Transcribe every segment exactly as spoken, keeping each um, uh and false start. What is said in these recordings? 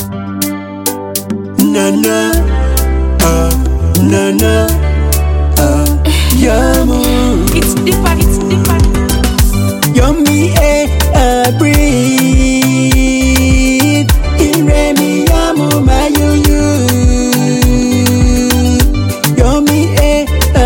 Na na, ah, na na, ah, yamu. It's different, it's different. Yummy air, I breathe. Iremi yamu mayuyu. Yummy air, I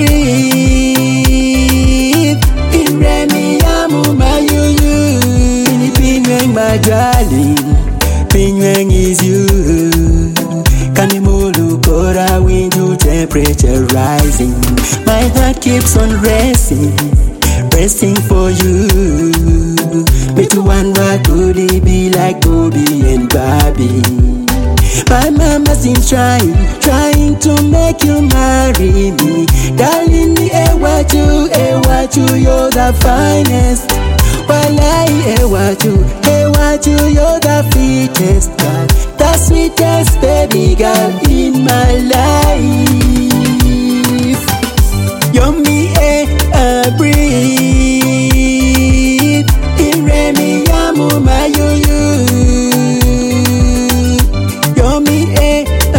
breathe. Iremi yamu mayuyu. Pini pinweng my darling, pinweng is you. Kanimulu kora windu temperature rising. My heart keeps on racing, racing for you. Me to wonder could it be like Bobby and Bobby. My mama's been trying, trying to make you marry me. Darling, me Ewatu, Ewatu, you're the finest. Walai Ewatu, Ewatu, you're the fittest girl, the sweetest baby girl in my life. Yummy air, I breathe. Iremi yamu mayuyu. Yummy air, I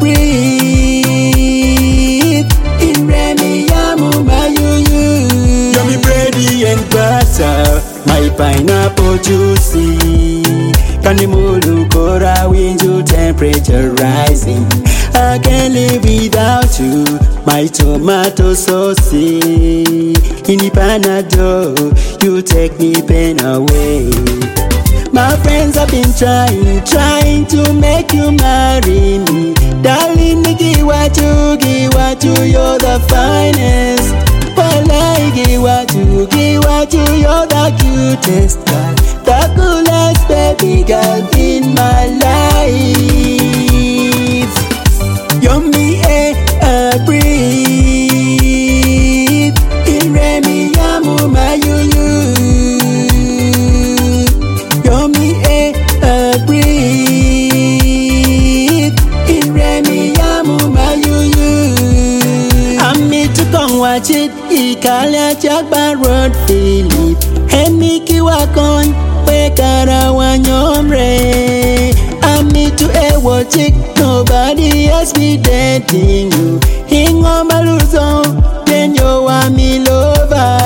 breathe. Iremi yamu mayuyu. Yummy bready and butter, my pineapple juicy. Kanimulu kora windu temperature rising. I can't live without you, my tomato sauce. In Panado, you take me pain away. My friends have been trying, trying to make you marry me. Darling, Giwatu, Giwatu, you're the finest. Walai, Giwatu, Giwatu, you're the cutest girl, the coolest baby girl in my life. Yummy air, I breathe. Iremi yamu mayuyu. Yummy air, I breathe. Iremi yamu mayuyu. I'm me to come watch it. Ikalia Jackbar Road Philip. Hemiki wakon, wekara wanyomre. I'm me to a watch it. Nobody else be dating you. Hingo maluzo, then you are me lover.